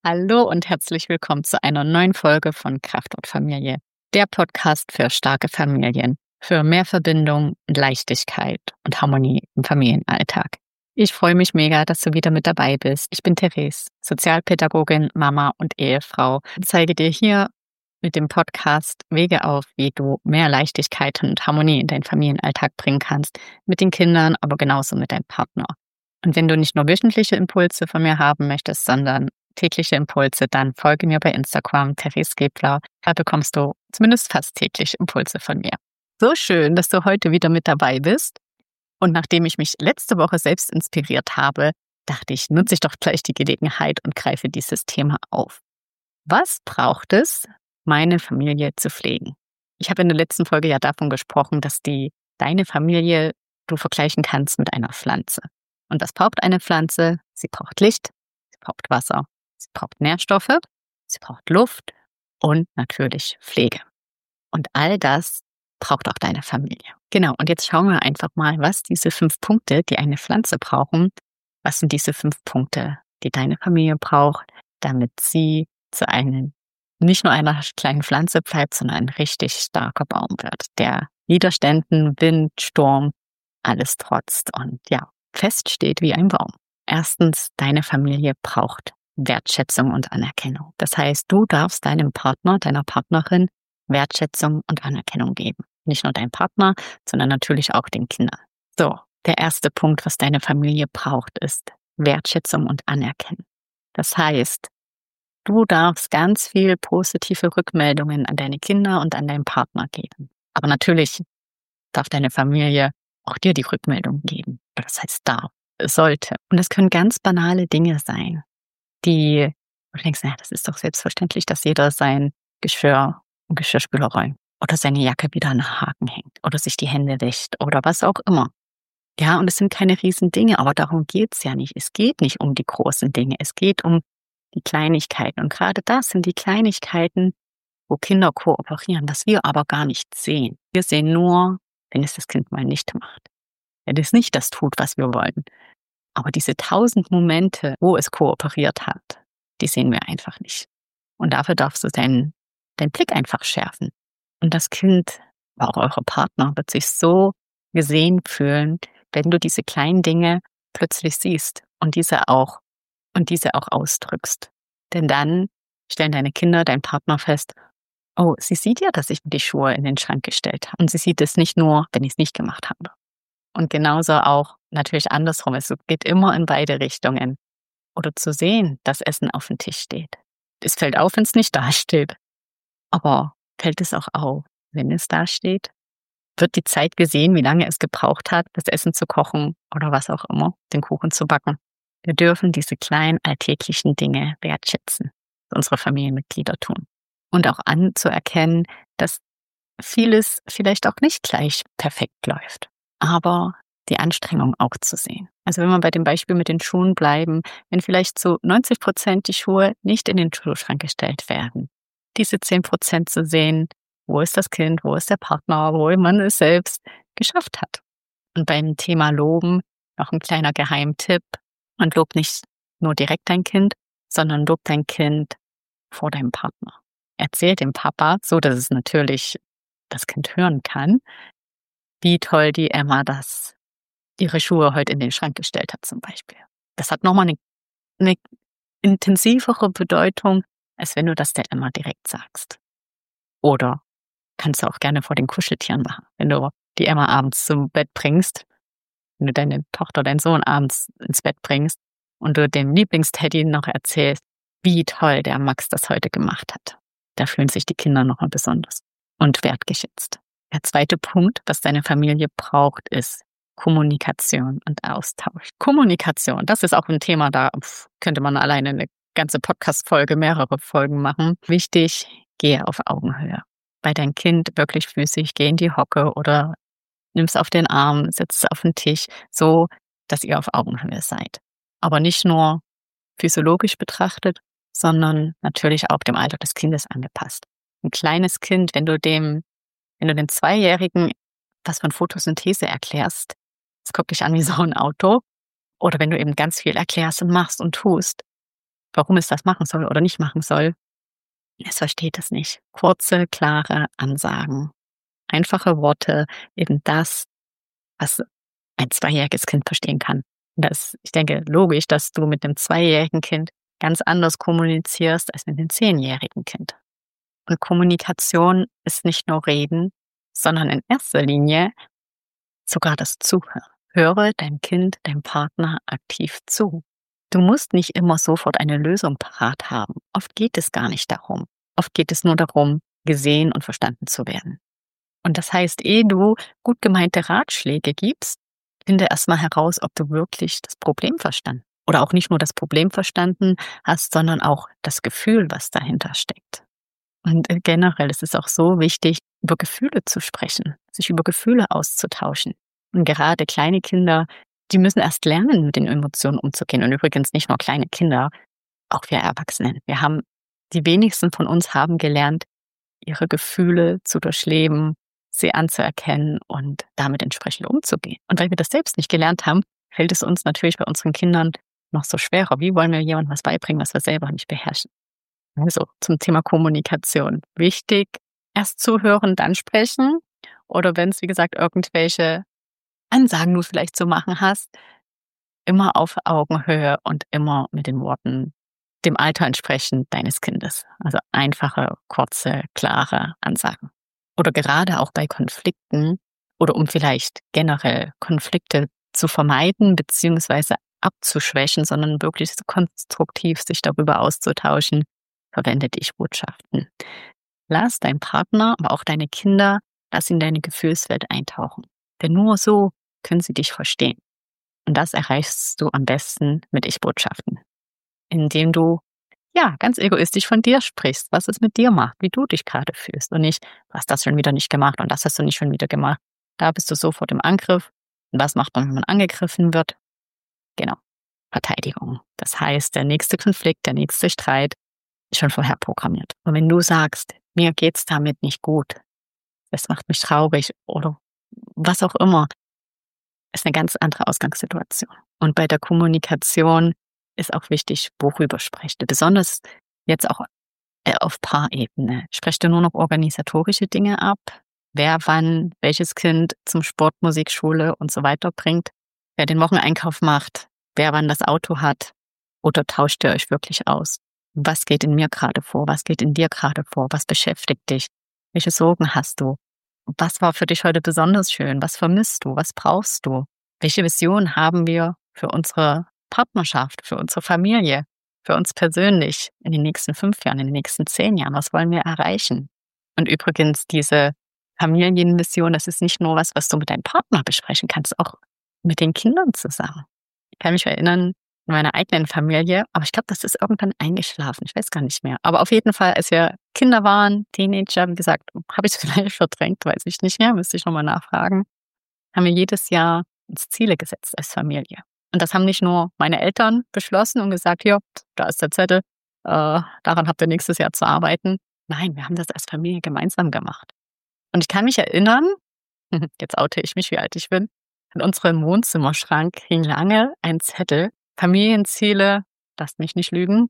Hallo und herzlich willkommen zu einer neuen Folge von Kraft und Familie, der Podcast für starke Familien, für mehr Verbindung, Leichtigkeit und Harmonie im Familienalltag. Ich freue mich mega, dass du wieder mit dabei bist. Ich bin Therese, Sozialpädagogin, Mama und Ehefrau und zeige dir hier mit dem Podcast Wege auf, wie du mehr Leichtigkeit und Harmonie in deinen Familienalltag bringen kannst, mit den Kindern, aber genauso mit deinem Partner. Und wenn du nicht nur wöchentliche Impulse von mir haben möchtest, sondern tägliche Impulse, dann folge mir bei Instagram, Therese Gebler. Da bekommst du zumindest fast täglich Impulse von mir. So schön, dass du heute wieder mit dabei bist. Und nachdem ich mich letzte Woche selbst inspiriert habe, dachte ich, nutze ich doch gleich die Gelegenheit und greife dieses Thema auf. Was braucht es, meine Familie zu pflegen? Ich habe in der letzten Folge ja davon gesprochen, dass deine Familie du vergleichen kannst mit einer Pflanze. Und was braucht eine Pflanze? Sie braucht Licht, sie braucht Wasser, sie braucht Nährstoffe, sie braucht Luft und natürlich Pflege. Und all das braucht auch deine Familie. Genau, und jetzt schauen wir einfach mal, was diese 5 Punkte, die eine Pflanze brauchen, was sind diese 5 Punkte, die deine Familie braucht, damit sie zu einem, nicht nur einer kleinen Pflanze bleibt, sondern ein richtig starker Baum wird, der Widerständen, Wind, Sturm, alles trotzt und ja, fest steht wie ein Baum. Erstens, deine Familie braucht Wertschätzung und Anerkennung. Das heißt, du darfst deinem Partner, deiner Partnerin Wertschätzung und Anerkennung geben. Nicht nur deinem Partner, sondern natürlich auch den Kindern. So, der erste Punkt, was deine Familie braucht, ist Wertschätzung und Anerkennen. Das heißt, du darfst ganz viel positive Rückmeldungen an deine Kinder und an deinen Partner geben. Aber natürlich darf deine Familie auch dir die Rückmeldung geben. Das heißt, darf, sollte. Und es können ganz banale Dinge sein, die du denkst, naja, das ist doch selbstverständlich, dass jeder sein Geschirr und Geschirrspüler räumt oder seine Jacke wieder an den Haken hängt oder sich die Hände wäscht oder was auch immer. Ja, und es sind keine riesen Dinge, aber darum geht's ja nicht. Es geht nicht um die großen Dinge, es geht um die Kleinigkeiten. Und gerade das sind die Kleinigkeiten, wo Kinder kooperieren, was wir aber gar nicht sehen. Wir sehen nur, wenn es das Kind mal nicht macht. Wenn es nicht das tut, was wir wollen. Aber diese 1000 Momente, wo es kooperiert hat, die sehen wir einfach nicht. Und dafür darfst du deinen Blick einfach schärfen. Und das Kind, auch eure Partner, wird sich so gesehen fühlen, wenn du diese kleinen Dinge plötzlich siehst und diese auch ausdrückst. Denn dann stellen deine Kinder, dein Partner fest, oh, sie sieht ja, dass ich mir die Schuhe in den Schrank gestellt habe. Und sie sieht es nicht nur, wenn ich es nicht gemacht habe. Und genauso auch natürlich andersrum. Es geht immer in beide Richtungen. Oder zu sehen, dass Essen auf dem Tisch steht. Es fällt auf, wenn es nicht dasteht. Aber fällt es auch auf, wenn es dasteht? Wird die Zeit gesehen, wie lange es gebraucht hat, das Essen zu kochen oder was auch immer, den Kuchen zu backen? Wir dürfen diese kleinen alltäglichen Dinge wertschätzen, die unsere Familienmitglieder tun. Und auch anzuerkennen, dass vieles vielleicht auch nicht gleich perfekt läuft. Aber die Anstrengung auch zu sehen. Also wenn wir bei dem Beispiel mit den Schuhen bleiben, wenn vielleicht zu 90% die Schuhe nicht in den Schuhschrank gestellt werden, diese 10% zu sehen, wo ist das Kind, wo ist der Partner, wo man es selbst geschafft hat. Und beim Thema Loben noch ein kleiner Geheimtipp. Und lob nicht nur direkt dein Kind, sondern lob dein Kind vor deinem Partner. Erzähl dem Papa, so dass es natürlich das Kind hören kann, wie toll die Emma ihre Schuhe heute in den Schrank gestellt hat zum Beispiel. Das hat nochmal eine intensivere Bedeutung, als wenn du das der Emma direkt sagst. Oder kannst du auch gerne vor den Kuscheltieren machen. Wenn du die Emma abends zum Bett bringst, wenn du deine Tochter, deinen Sohn abends ins Bett bringst und du dem Lieblingsteddy noch erzählst, wie toll der Max das heute gemacht hat. Da fühlen sich die Kinder nochmal besonders und wertgeschätzt. Der zweite Punkt, was deine Familie braucht, ist Kommunikation und Austausch. Kommunikation, das ist auch ein Thema, da könnte man alleine eine ganze Podcast-Folge, mehrere Folgen machen. Wichtig, gehe auf Augenhöhe. Bei deinem Kind wirklich physisch, geh in die Hocke oder nimm es auf den Arm, setz es auf den Tisch, so, dass ihr auf Augenhöhe seid. Aber nicht nur physiologisch betrachtet, sondern natürlich auch dem Alter des Kindes angepasst. Ein kleines Kind, wenn du den Zweijährigen was von Photosynthese erklärst, es guckt dich an wie so ein Auto. Oder wenn du eben ganz viel erklärst und machst und tust, warum es das machen soll oder nicht machen soll. Es versteht es nicht. Kurze, klare Ansagen, einfache Worte, eben das, was ein zweijähriges Kind verstehen kann. Ich denke, logisch, dass du mit einem zweijährigen Kind ganz anders kommunizierst als mit einem zehnjährigen Kind. Und Kommunikation ist nicht nur Reden, sondern in erster Linie sogar das Zuhören. Höre deinem Kind, deinem Partner aktiv zu. Du musst nicht immer sofort eine Lösung parat haben. Oft geht es gar nicht darum. Oft geht es nur darum, gesehen und verstanden zu werden. Und das heißt, ehe du gut gemeinte Ratschläge gibst, finde erstmal heraus, ob du wirklich das Problem verstanden oder auch nicht nur das Problem verstanden hast, sondern auch das Gefühl, was dahinter steckt. Und generell ist es auch so wichtig, über Gefühle zu sprechen, sich über Gefühle auszutauschen. Und gerade kleine Kinder, die müssen erst lernen, mit den Emotionen umzugehen. Und übrigens nicht nur kleine Kinder, auch wir Erwachsenen. Die wenigsten von uns haben gelernt, ihre Gefühle zu durchleben, sie anzuerkennen und damit entsprechend umzugehen. Und weil wir das selbst nicht gelernt haben, fällt es uns natürlich bei unseren Kindern noch so schwerer. Wie wollen wir jemandem was beibringen, was wir selber nicht beherrschen? Also zum Thema Kommunikation. Wichtig, erst zuhören, dann sprechen. Oder wenn es, wie gesagt, irgendwelche Ansagen du vielleicht zu machen hast, immer auf Augenhöhe und immer mit den Worten dem Alter entsprechend deines Kindes. Also einfache, kurze, klare Ansagen. Oder gerade auch bei Konflikten oder um vielleicht generell Konflikte zu vermeiden beziehungsweise abzuschwächen, sondern wirklich so konstruktiv sich darüber auszutauschen, verwende Ich-Botschaften. Lass deinen Partner, aber auch deine Kinder, lass in deine Gefühlswelt eintauchen. Denn nur so können sie dich verstehen. Und das erreichst du am besten mit Ich-Botschaften, indem du ganz egoistisch von dir sprichst, was es mit dir macht, wie du dich gerade fühlst und nicht, du hast das schon wieder nicht gemacht und das hast du nicht schon wieder gemacht. Da bist du sofort im Angriff. Und was macht man, wenn man angegriffen wird? Genau, Verteidigung. Das heißt, der nächste Konflikt, der nächste Streit ist schon vorher programmiert. Und wenn du sagst, mir geht's damit nicht gut, das macht mich traurig oder was auch immer, ist eine ganz andere Ausgangssituation. Und bei der Kommunikation ist auch wichtig, worüber sprecht ihr. Besonders jetzt auch auf Paarebene. Sprecht ihr nur noch organisatorische Dinge ab? Wer wann welches Kind zum Sport, Musikschule und so weiter bringt? Wer den Wocheneinkauf macht? Wer wann das Auto hat? Oder tauscht ihr euch wirklich aus? Was geht in mir gerade vor? Was geht in dir gerade vor? Was beschäftigt dich? Welche Sorgen hast du? Was war für dich heute besonders schön? Was vermisst du? Was brauchst du? Welche Vision haben wir für unsere Partnerschaft, für unsere Familie, für uns persönlich in den nächsten 5 Jahren, in den nächsten 10 Jahren? Was wollen wir erreichen? Und übrigens, diese Familienvision, das ist nicht nur was du mit deinem Partner besprechen kannst, auch mit den Kindern zusammen. Ich kann mich erinnern, in meiner eigenen Familie, aber ich glaube, das ist irgendwann eingeschlafen. Ich weiß gar nicht mehr. Aber auf jeden Fall, als wir Kinder waren, Teenager, wie gesagt, habe ich es vielleicht verdrängt, weiß ich nicht mehr, müsste ich nochmal nachfragen, haben wir jedes Jahr uns Ziele gesetzt als Familie. Und das haben nicht nur meine Eltern beschlossen und gesagt, hier, da ist der Zettel, daran habt ihr nächstes Jahr zu arbeiten. Nein, wir haben das als Familie gemeinsam gemacht. Und ich kann mich erinnern, jetzt oute ich mich, wie alt ich bin, in unserem Wohnzimmerschrank hing lange ein Zettel, Familienziele, lasst mich nicht lügen,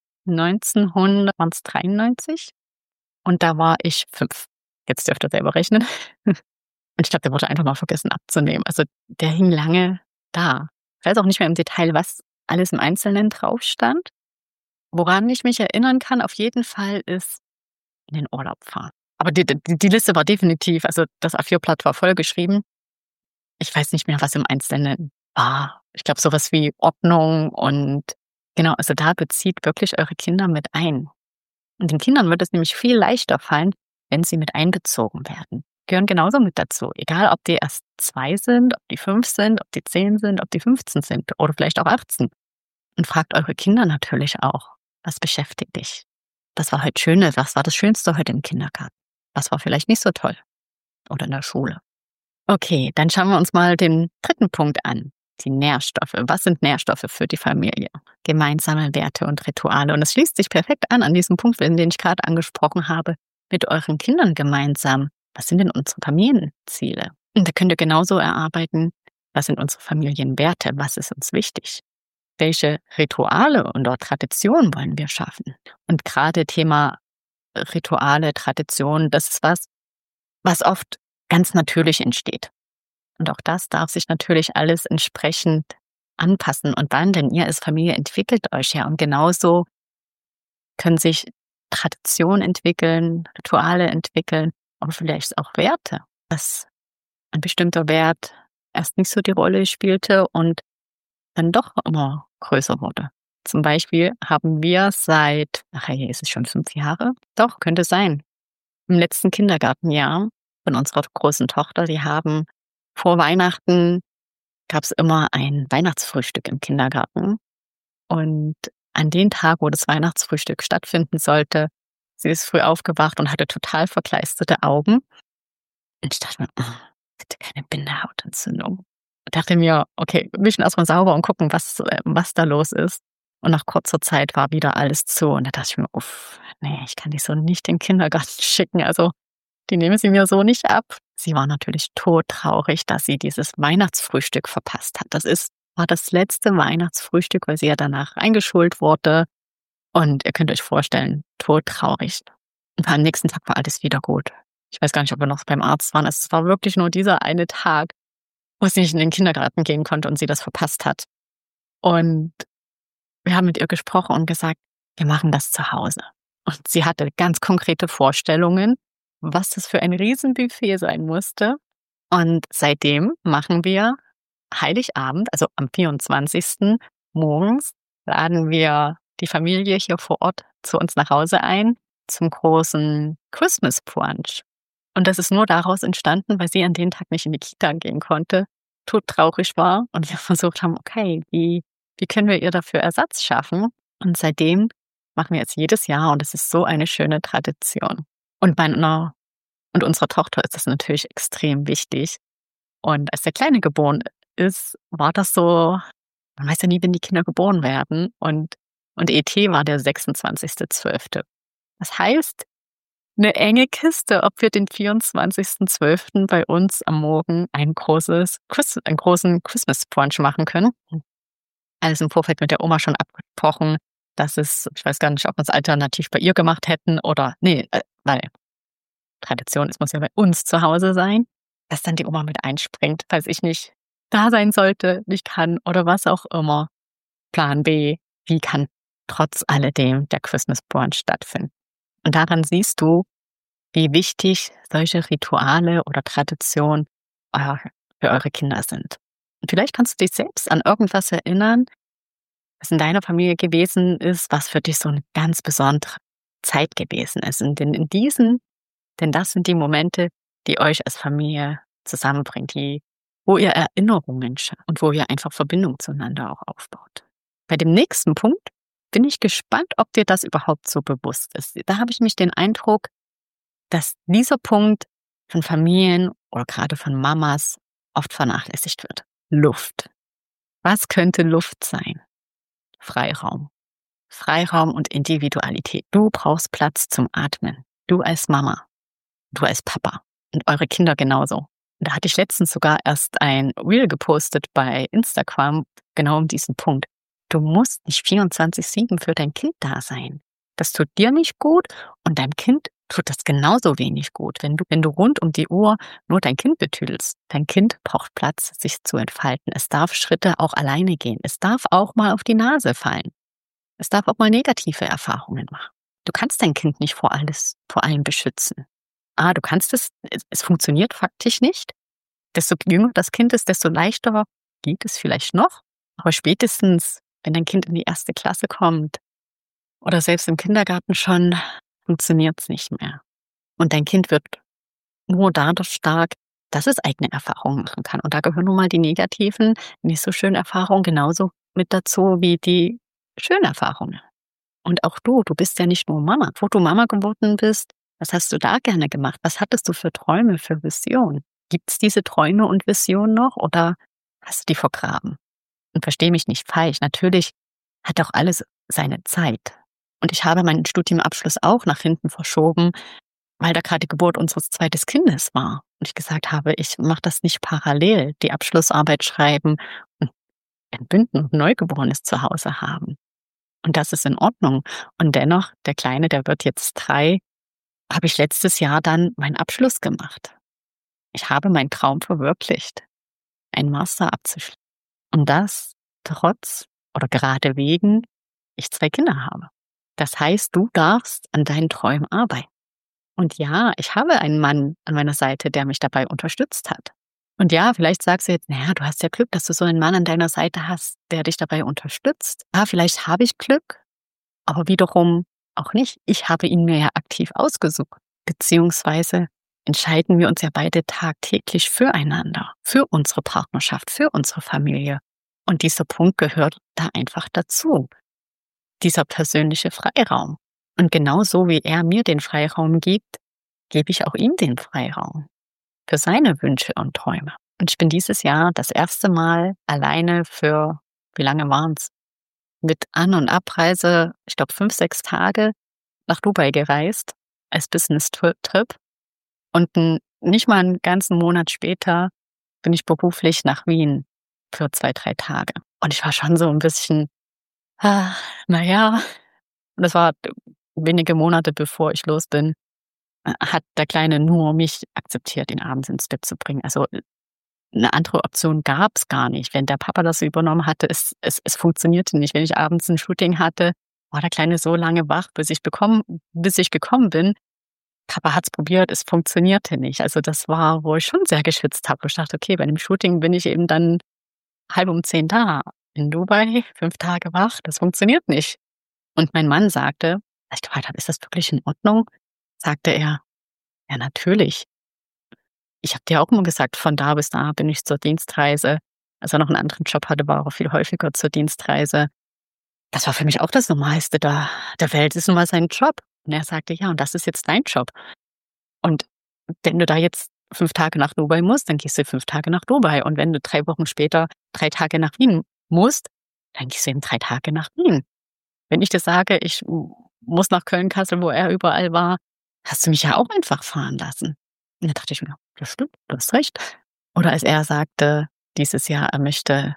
1993 und da war ich 5. Jetzt dürft ihr selber rechnen. Und ich glaube, der wurde einfach mal vergessen abzunehmen. Also der hing lange da. Ich weiß auch nicht mehr im Detail, was alles im Einzelnen drauf stand. Woran ich mich erinnern kann, auf jeden Fall ist in den Urlaub fahren. Aber die Liste war definitiv, also das A4-Blatt war vollgeschrieben. Ich weiß nicht mehr, was im Einzelnen war. Ich glaube, sowas wie Ordnung und genau, also da bezieht wirklich eure Kinder mit ein. Und den Kindern wird es nämlich viel leichter fallen, wenn sie mit einbezogen werden. Gehören genauso mit dazu. Egal, ob die erst 2 sind, ob die 5 sind, ob die 10 sind, ob die 15 sind oder vielleicht auch 18. Und fragt eure Kinder natürlich auch, was beschäftigt dich? Was war heute Schöne? Was war das Schönste heute im Kindergarten? Was war vielleicht nicht so toll? Oder in der Schule? Okay, dann schauen wir uns mal den 3. Punkt an. Die Nährstoffe. Was sind Nährstoffe für die Familie? Gemeinsame Werte und Rituale. Und es schließt sich perfekt an diesem Punkt, den ich gerade angesprochen habe, mit euren Kindern gemeinsam. Was sind denn unsere Familienziele? Und da könnt ihr genauso erarbeiten, was sind unsere Familienwerte? Was ist uns wichtig? welche Rituale und auch Traditionen wollen wir schaffen? Und gerade Thema Rituale, Traditionen, das ist was oft ganz natürlich entsteht. Und auch das darf sich natürlich alles entsprechend anpassen und wandeln. Ihr als Familie entwickelt euch ja und genauso können sich Traditionen entwickeln, Rituale entwickeln, aber vielleicht auch Werte, dass ein bestimmter Wert erst nicht so die Rolle spielte und dann doch immer größer wurde. Zum Beispiel haben wir nachher ist es schon 5 Jahre? Doch, könnte sein. Im letzten Kindergartenjahr von unserer großen Tochter, die haben vor Weihnachten gab's immer ein Weihnachtsfrühstück im Kindergarten. Und an den Tag, wo das Weihnachtsfrühstück stattfinden sollte, sie ist früh aufgewacht und hatte total verkleisterte Augen. Und ich dachte mir: „Oh, bitte keine Bindehautentzündung.“ Dachte mir: „Okay, wischen erst mal sauber und gucken, was da los ist.“ Und nach kurzer Zeit war wieder alles zu. Und da dachte ich mir: „Uff, ne, ich kann die so nicht in den Kindergarten schicken. Also, die nehmen sie mir so nicht ab.“ Sie war natürlich todtraurig, dass sie dieses Weihnachtsfrühstück verpasst hat. War das letzte Weihnachtsfrühstück, weil sie ja danach eingeschult wurde. Und ihr könnt euch vorstellen, todtraurig. Und am nächsten Tag war alles wieder gut. Ich weiß gar nicht, ob wir noch beim Arzt waren. Es war wirklich nur dieser eine Tag, wo sie nicht in den Kindergarten gehen konnte und sie das verpasst hat. Und wir haben mit ihr gesprochen und gesagt, wir machen das zu Hause. Und sie hatte ganz konkrete Vorstellungen, was das für ein Riesenbuffet sein musste. Und seitdem machen wir Heiligabend, also am 24. morgens, laden wir die Familie hier vor Ort zu uns nach Hause ein zum großen Christmas Brunch. Und das ist nur daraus entstanden, weil sie an den Tag nicht in die Kita gehen konnte, todtraurig war und wir versucht haben, okay, wie können wir ihr dafür Ersatz schaffen? Und seitdem machen wir jetzt jedes Jahr und es ist so eine schöne Tradition. Und meiner und unserer Tochter ist das natürlich extrem wichtig. Und als der Kleine geboren ist, war das so, man weiß ja nie, wenn die Kinder geboren werden. Und ET war der 26.12. Das heißt, eine enge Kiste, ob wir den 24.12. bei uns am Morgen einen großen Christmas Brunch machen können. Alles im Vorfeld mit der Oma schon abgesprochen, ich weiß gar nicht, ob wir es alternativ bei ihr gemacht hätten oder, nee, weil Tradition, es muss ja bei uns zu Hause sein, dass dann die Oma mit einspringt, falls ich nicht da sein sollte, nicht kann oder was auch immer. Plan B, wie kann trotz alledem der Christmas Brunch stattfinden? Und daran siehst du, wie wichtig solche Rituale oder Traditionen für eure Kinder sind. Und vielleicht kannst du dich selbst an irgendwas erinnern, was in deiner Familie gewesen ist, was für dich so eine ganz besondere Zeit gewesen ist. Und denn das sind die Momente, die euch als Familie zusammenbringen, wo ihr Erinnerungen schafft und wo ihr einfach Verbindung zueinander auch aufbaut. Bei dem nächsten Punkt bin ich gespannt, ob dir das überhaupt so bewusst ist. Da habe ich nämlich den Eindruck, dass dieser Punkt von Familien oder gerade von Mamas oft vernachlässigt wird. Luft. Was könnte Luft sein? Freiraum. Freiraum und Individualität. Du brauchst Platz zum Atmen. Du als Mama. Du als Papa. Und eure Kinder genauso. Und da hatte ich letztens sogar erst ein Reel gepostet bei Instagram, genau um diesen Punkt. Du musst nicht 24/7 für dein Kind da sein. Das tut dir nicht gut und deinem Kind tut das genauso wenig gut, wenn du rund um die Uhr nur dein Kind betüdelst. Dein Kind braucht Platz, sich zu entfalten. Es darf Schritte auch alleine gehen. Es darf auch mal auf die Nase fallen. Es darf auch mal negative Erfahrungen machen. Du kannst dein Kind nicht vor allem beschützen. Du kannst es funktioniert faktisch nicht. Desto jünger das Kind ist, desto leichter geht es vielleicht noch. Aber spätestens, wenn dein Kind in die 1. Klasse kommt oder selbst im Kindergarten schon, funktioniert es nicht mehr. Und dein Kind wird nur dadurch stark, dass es eigene Erfahrungen machen kann. Und da gehören nun mal die negativen, nicht so schönen Erfahrungen genauso mit dazu wie die schönen Erfahrungen. Und auch du bist ja nicht nur Mama. Bevor du Mama geworden bist, was hast du da gerne gemacht? Was hattest du für Träume, für Visionen? Gibt es diese Träume und Visionen noch oder hast du die vergraben? Und versteh mich nicht falsch, natürlich hat auch alles seine Zeit. Und ich habe meinen Studienabschluss auch nach hinten verschoben, weil da gerade die Geburt unseres 2. Kindes war. Und ich gesagt habe, ich mache das nicht parallel, die Abschlussarbeit schreiben und entbinden und Neugeborenes zu Hause haben. Und das ist in Ordnung. Und dennoch, der Kleine, der wird jetzt 3, habe ich letztes Jahr dann meinen Abschluss gemacht. Ich habe meinen Traum verwirklicht, einen Master abzuschließen. Und das trotz oder gerade wegen ich 2 Kinder habe. Das heißt, du darfst an deinen Träumen arbeiten. Und ja, ich habe einen Mann an meiner Seite, der mich dabei unterstützt hat. Und ja, vielleicht sagst du jetzt, naja, du hast ja Glück, dass du so einen Mann an deiner Seite hast, der dich dabei unterstützt. Ja, vielleicht habe ich Glück, aber wiederum auch nicht. Ich habe ihn mir ja aktiv ausgesucht. Beziehungsweise entscheiden wir uns ja beide tagtäglich füreinander, für unsere Partnerschaft, für unsere Familie. Und dieser Punkt gehört da einfach dazu. Dieser persönliche Freiraum. Und genauso wie er mir den Freiraum gibt, gebe ich auch ihm den Freiraum für seine Wünsche und Träume. Und ich bin dieses Jahr das erste Mal alleine für, wie lange waren es? Mit An- und Abreise, ich glaube 5, 6 Tage nach Dubai gereist, als Business-Trip. Und nicht mal einen ganzen Monat später bin ich beruflich nach Wien für 2, 3 Tage. Und ich war schon so ein bisschen, naja, und das war wenige Monate bevor ich los bin, hat der Kleine nur mich akzeptiert, ihn abends ins Bett zu bringen. Also eine andere Option gab's gar nicht. Wenn der Papa das übernommen hatte, es funktionierte nicht. Wenn ich abends ein Shooting hatte, war der Kleine so lange wach, bis ich gekommen bin. Papa hat's probiert, es funktionierte nicht. Also das war, wo ich schon sehr geschwitzt habe. Wo ich dachte, okay, bei dem Shooting bin ich eben dann 9:30 da. In Dubai, 5 Tage wach, das funktioniert nicht. Und mein Mann sagte, als ich gefragt habe: „Ist das wirklich in Ordnung?", sagte er: „Ja, natürlich. Ich habe dir auch immer gesagt, von da bis da bin ich zur Dienstreise." Als er noch 'n anderen Job hatte, war er viel häufiger zur Dienstreise. Das war für mich auch das Normalste der Welt. Das ist nun mal sein Job. Und er sagte: „Ja, und das ist jetzt dein Job. Und wenn du da jetzt 5 Tage nach Dubai musst, dann gehst du 5 Tage nach Dubai. Und wenn du 3 Wochen später 3 Tage nach Wien musst, dann gehst du eben 3 Tage nach Wien. Wenn ich dir sage, ich muss nach Köln, Kassel, wo er überall war, hast du mich ja auch einfach fahren lassen." Und da dachte ich mir: „Das stimmt, du hast recht." Oder als er sagte, dieses Jahr, er möchte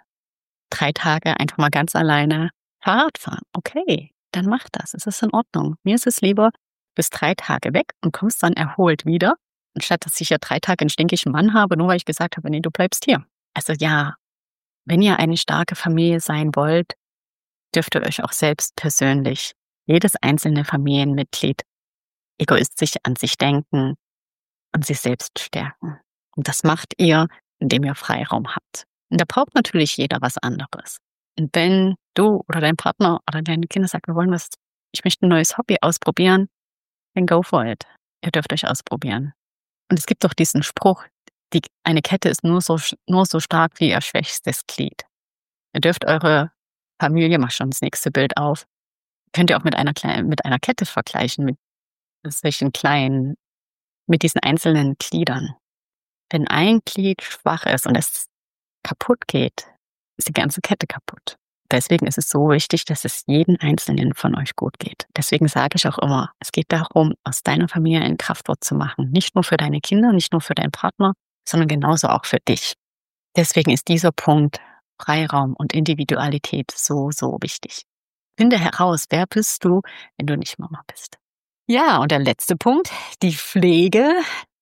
3 Tage einfach mal ganz alleine Fahrrad fahren. Okay, dann mach das. Es ist in Ordnung. Mir ist es lieber, du bist 3 Tage weg und kommst dann erholt wieder, anstatt dass ich ja 3 Tage 'n stinkigen Mann habe, nur weil ich gesagt habe: „Ne, du bleibst hier." Also ja, wenn ihr eine starke Familie sein wollt, dürft ihr euch auch selbst persönlich, jedes einzelne Familienmitglied, egoistisch an sich denken und sich selbst stärken. Und das macht ihr, indem ihr Freiraum habt. Und da braucht natürlich jeder was anderes. Und wenn du oder dein Partner oder deine Kinder sagen, ich möchte ein neues Hobby ausprobieren, dann go for it. Ihr dürft euch ausprobieren. Und es gibt doch diesen Spruch, eine Kette ist nur so stark wie ihr schwächstes Glied. Ihr dürft eure Familie, mach schon das nächste Bild auf, könnt ihr auch mit einer Kette vergleichen, mit solchen kleinen, mit diesen einzelnen Gliedern. Wenn ein Glied schwach ist und es kaputt geht, ist die ganze Kette kaputt. Deswegen ist es so wichtig, dass es jeden Einzelnen von euch gut geht. Deswegen sage ich auch immer, es geht darum, aus deiner Familie ein Kraftwort zu machen. Nicht nur für deine Kinder, nicht nur für deinen Partner, sondern genauso auch für dich. Deswegen ist dieser Punkt Freiraum und Individualität so, so wichtig. Finde heraus, wer bist du, wenn du nicht Mama bist. Ja, und der letzte Punkt, die Pflege.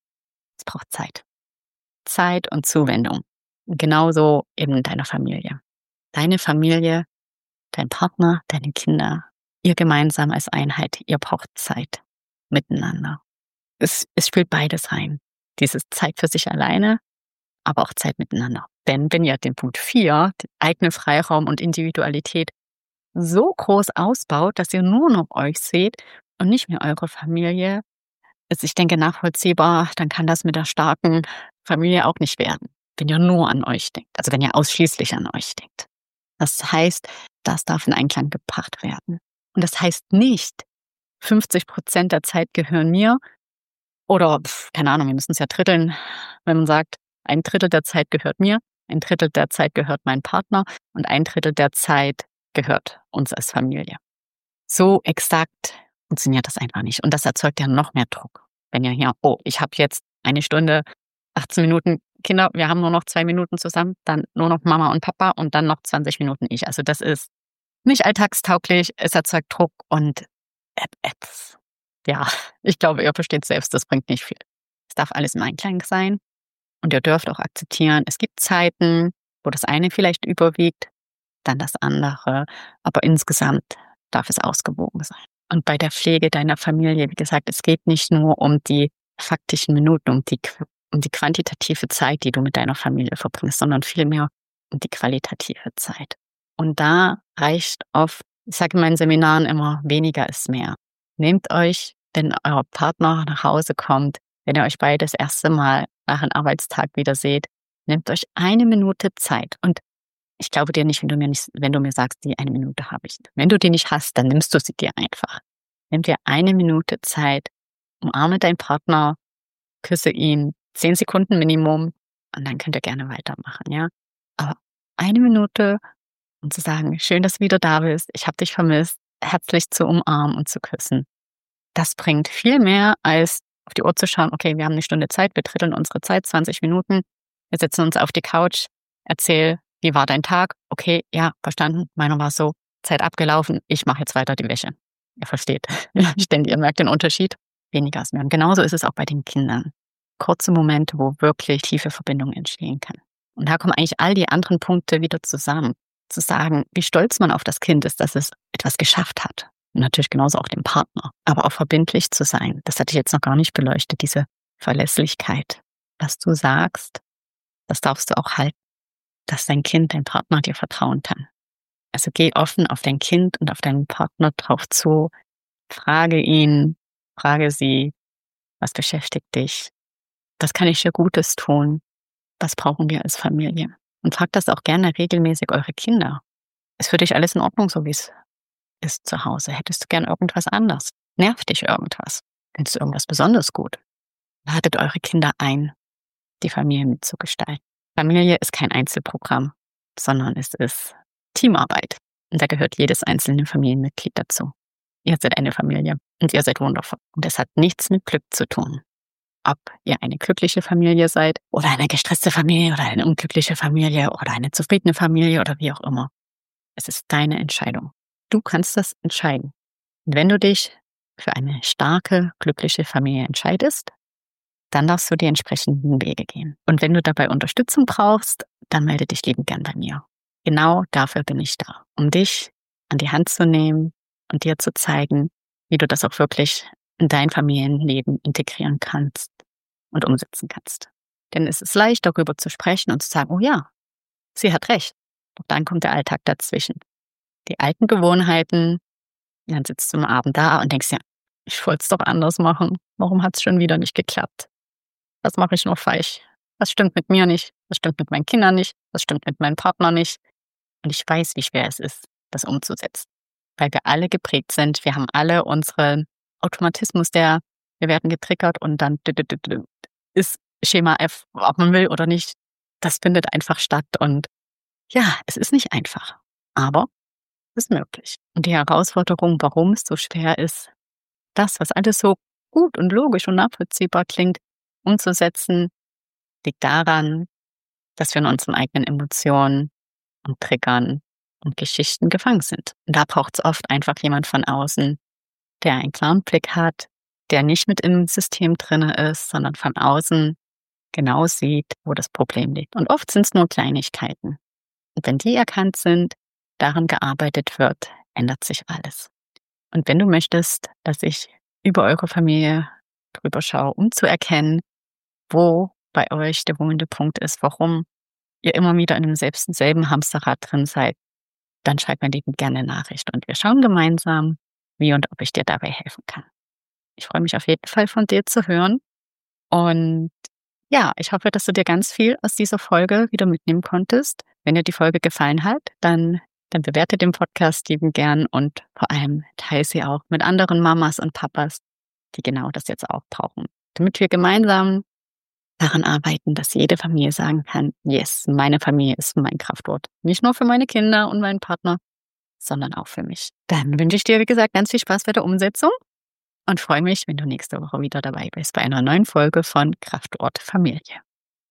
Es braucht Zeit. Zeit und Zuwendung. Genauso in deiner Familie. Deine Familie, dein Partner, deine Kinder, ihr gemeinsam als Einheit, ihr braucht Zeit miteinander. Es spielt beides rein. Dieses Zeit für sich alleine, aber auch Zeit miteinander. Denn wenn ihr den Punkt 4, den eigenen Freiraum und Individualität, so groß ausbaut, dass ihr nur noch euch seht und nicht mehr eure Familie, ist, ich denke, nachvollziehbar, dann kann das mit der starken Familie auch nicht werden, wenn ihr nur an euch denkt, also wenn ihr ausschließlich an euch denkt. Das heißt, das darf in Einklang gebracht werden. Und das heißt nicht, 50% der Zeit gehören mir oder, keine Ahnung, wir müssen es ja dritteln, wenn man sagt, 1/3 der Zeit gehört mir, 1/3 der Zeit gehört meinem Partner und 1/3 der Zeit gehört uns als Familie. So exakt funktioniert das einfach nicht. Und das erzeugt ja noch mehr Druck. Wenn ihr hier, oh, ich habe jetzt 1 Stunde 18 Minuten Kinder, wir haben nur noch 2 Minuten zusammen, dann nur noch Mama und Papa und dann noch 20 Minuten ich. Also das ist nicht alltagstauglich, es erzeugt Druck und ja, ich glaube, ihr versteht selbst, das bringt nicht viel. Es darf alles im Einklang sein und ihr dürft auch akzeptieren, es gibt Zeiten, wo das eine vielleicht überwiegt, dann das andere, aber insgesamt darf es ausgewogen sein. Und bei der Pflege deiner Familie, wie gesagt, es geht nicht nur um die faktischen Minuten, um die quantitative Zeit, die du mit deiner Familie verbringst, sondern vielmehr um die qualitative Zeit. Und da reicht oft, ich sage in meinen Seminaren immer, weniger ist mehr. Nehmt euch, wenn euer Partner nach Hause kommt, wenn ihr euch beide das erste Mal nach einem Arbeitstag wieder seht, nehmt euch 1 Minute Zeit. Und ich glaube dir nicht, wenn du mir sagst, die 1 Minute habe ich. Wenn du die nicht hast, dann nimmst du sie dir einfach. Nimm dir 1 Minute Zeit, umarme deinen Partner, küsse ihn, 10 Sekunden Minimum und dann könnt ihr gerne weitermachen, ja. Aber 1 Minute, um zu sagen, schön, dass du wieder da bist, ich habe dich vermisst, herzlich zu umarmen und zu küssen. Das bringt viel mehr, als auf die Uhr zu schauen, okay, wir haben 1 Stunde Zeit, wir dritteln unsere Zeit, 20 Minuten, wir setzen uns auf die Couch, erzähl, wie war dein Tag? Okay, ja, verstanden, meiner war so, Zeit abgelaufen, ich mache jetzt weiter die Wäsche. Ihr versteht. Ich denke, ihr merkt den Unterschied. Weniger ist mehr. Und genauso ist es auch bei den Kindern. Kurze Momente, wo wirklich tiefe Verbindung entstehen kann. Und da kommen eigentlich all die anderen Punkte wieder zusammen. Zu sagen, wie stolz man auf das Kind ist, dass es etwas geschafft hat. Und natürlich genauso auch dem Partner. Aber auch verbindlich zu sein. Das hatte ich jetzt noch gar nicht beleuchtet, diese Verlässlichkeit. Was du sagst, das darfst du auch halten. Dass dein Kind, dein Partner dir vertrauen kann. Also geh offen auf dein Kind und auf deinen Partner drauf zu. Frage ihn, frage sie, was beschäftigt dich? Was kann ich für Gutes tun? Was brauchen wir als Familie? Und frag das auch gerne regelmäßig eure Kinder. Ist für dich alles in Ordnung, so wie es ist zu Hause? Hättest du gern irgendwas anders? Nervt dich irgendwas? Findest du irgendwas besonders gut? Ladet eure Kinder ein, die Familie mitzugestalten. Familie ist kein Einzelprogramm, sondern es ist Teamarbeit. Und da gehört jedes einzelne Familienmitglied dazu. Ihr seid eine Familie und ihr seid wundervoll. Und es hat nichts mit Glück zu tun. Ob ihr eine glückliche Familie seid oder eine gestresste Familie oder eine unglückliche Familie oder eine zufriedene Familie oder wie auch immer. Es ist deine Entscheidung. Du kannst das entscheiden. Und wenn du dich für eine starke, glückliche Familie entscheidest, dann darfst du die entsprechenden Wege gehen. Und wenn du dabei Unterstützung brauchst, dann melde dich liebend gern bei mir. Genau dafür bin ich da, um dich an die Hand zu nehmen und dir zu zeigen, wie du das auch wirklich in dein Familienleben integrieren kannst und umsetzen kannst. Denn es ist leicht, darüber zu sprechen und zu sagen, oh ja, sie hat recht. Doch dann kommt der Alltag dazwischen. Die alten Gewohnheiten, dann sitzt du am Abend da und denkst ja, ich wollte es doch anders machen. Warum hat es schon wieder nicht geklappt? Was mache ich noch falsch? Was stimmt mit mir nicht? Was stimmt mit meinen Kindern nicht? Was stimmt mit meinem Partner nicht? Und ich weiß, wie schwer es ist, das umzusetzen. Weil wir alle geprägt sind. Wir haben alle unseren Automatismus, wir werden getriggert und dann ist Schema F, ob man will oder nicht. Das findet einfach statt. Und ja, es ist nicht einfach. Aber es ist möglich. Und die Herausforderung, warum es so schwer ist, das, was alles so gut und logisch und nachvollziehbar klingt, umzusetzen, liegt daran, dass wir in unseren eigenen Emotionen und Triggern und Geschichten gefangen sind. Und da braucht es oft einfach jemand von außen, der einen klaren Blick hat, der nicht mit im System drin ist, sondern von außen genau sieht, wo das Problem liegt. Und oft sind es nur Kleinigkeiten. Und wenn die erkannt sind, daran gearbeitet wird, ändert sich alles. Und wenn du möchtest, dass ich über eure Familie drüber schaue, um zu erkennen, wo bei euch der wunde Punkt ist, warum ihr immer wieder in demselben Hamsterrad drin seid, dann schreib mir liebend gerne eine Nachricht und wir schauen gemeinsam, wie und ob ich dir dabei helfen kann. Ich freue mich auf jeden Fall von dir zu hören und ja, ich hoffe, dass du dir ganz viel aus dieser Folge wieder mitnehmen konntest. Wenn dir die Folge gefallen hat, dann bewerte den Podcast liebend gern und vor allem teile sie auch mit anderen Mamas und Papas, die genau das jetzt auch brauchen. Damit wir gemeinsam daran arbeiten, dass jede Familie sagen kann, yes, meine Familie ist mein Kraftort. Nicht nur für meine Kinder und meinen Partner, sondern auch für mich. Dann wünsche ich dir, wie gesagt, ganz viel Spaß bei der Umsetzung und freue mich, wenn du nächste Woche wieder dabei bist bei einer neuen Folge von Kraftort Familie.